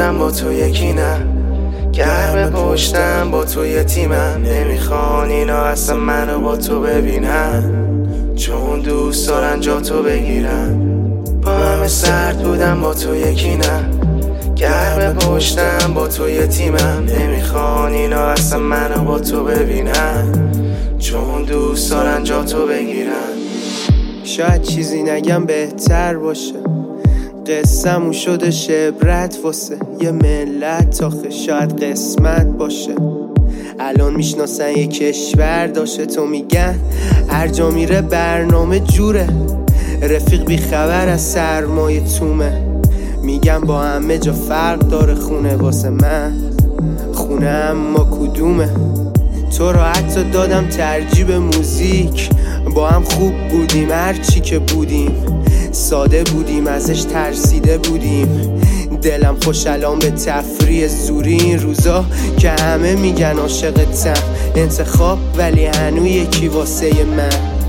بودم با تو یکی نه، گرم پشتم با تو یه تیمم. نمیخوان اینا اصلا منو با تو ببینن، چون دوست دارن جا تو بگیرن. با همه سرد بودم با تو یکی نه، گرم پشتم با تو یه تیمم. نمیخوان اینا اصلا منو با تو ببینن، چون دوست دارن جا تو بگیرن. شاید چیزی نگم بهتر باشه، قصه‌مون شده شبرت واسه یه ملت. آخه شاید قسمت باشه الان میشناسن یه کشور داشته. تو میگن هر جا میره برنامه جوره، رفیق بی خبر از سرمایه تومه. میگم با همه جا فرق داره، خونه واسه من خونه اما کدومه. تو را حتی دادم ترجیح به موزیک، با هم خوب بودیم هرچی که بودیم، ساده بودیم ازش ترسیده بودیم. دلم خوش الان به تفریح زوری این روزا که همه میگن عاشقتم. انتخاب ولی هنو یکی واسه من،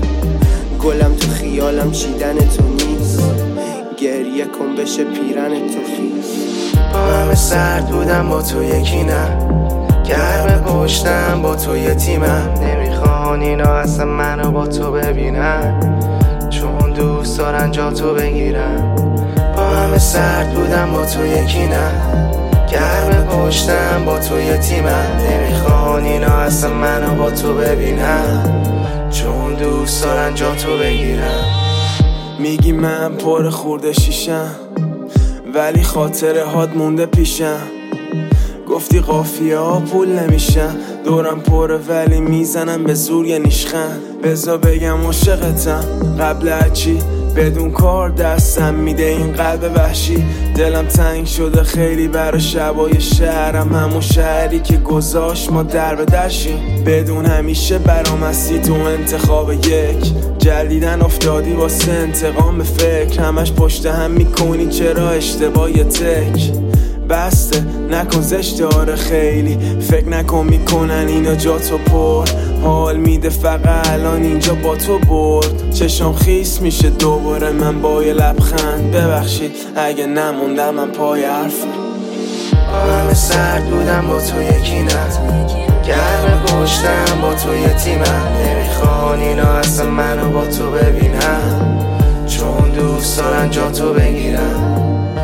گلم تو خیالم چیدن تو نیست، گریه کن بشه پیرن تو خیز. با همه سرد بودم با تو یکی نه، گرم پشتم با تو یه تیمم. نمیخوان اینا اصلا منو با تو ببینن، چون دوست دارن جا تو بگیرن. با همه سرد بودم با تو یکی نه، گرم پشتم با تو یه تیمم. نمیخوان اینا اصلا منو با تو ببینن، چون دوست دارن جا تو بگیرن. میگی من پر خورده شیشم، ولی خاطره هات مونده پیشم. گفتی قافیه ها پول نمیشن، دورم پره ولی میزنم به زور یه نیشخن. بزا بگم عاشقتم قبل هرچی، بدون کار دستم میده این قلب وحشی. دلم تنگ شده خیلی برا شبای شهرم، همون شهری که گذاشت ما در به درشیم. بدون همیشه برام هستی تو انتخاب یک، جلیدن افتادی واسه انتقام به فکر. همش پشت هم میکنی چرا اشتباه تک بسته نکن زشته. آره خیلی فکر نکن میکنن اینا جا تو پر، حال میده فقط الان اینجا با تو برد. چشم خیس میشه دوباره من با یه لبخند، ببخشید اگه نموندم من پای حرفم. با همه سرد بودم با تو یکی نه، گرم پشتم با تو یه تیمم. نمیخوان اینا اصلا منو با تو ببینن، چون دوست دارن جا تو بگیرن.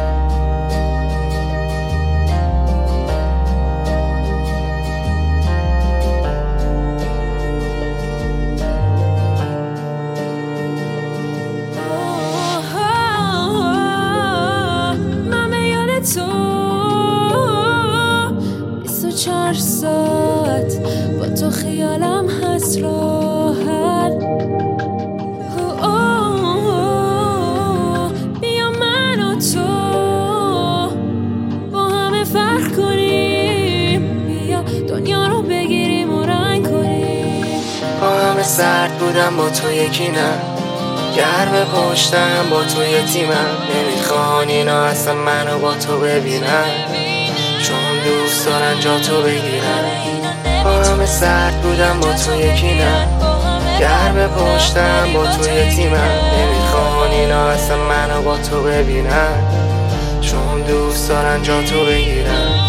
تو 24 ساعت با تو خیالم هست راحت. بیا من و تو با همه فرق کنیم، بیا دنیا رو بگیریم و رنگ کنیم. با همه سرد بودم با تو یکی نه، گرم پشتم با تو یه تیمم. نمیخوان اینا اصلا منو با تو ببینن، چون دوست دارن جا تو بگیرن. با همه سرد بودم با تو یکی نه، گرم پشتم با تو یه تیمم. نمیخوان اینا اصلا منو با تو ببینن، چون دوست دارن جا تو بگیرن.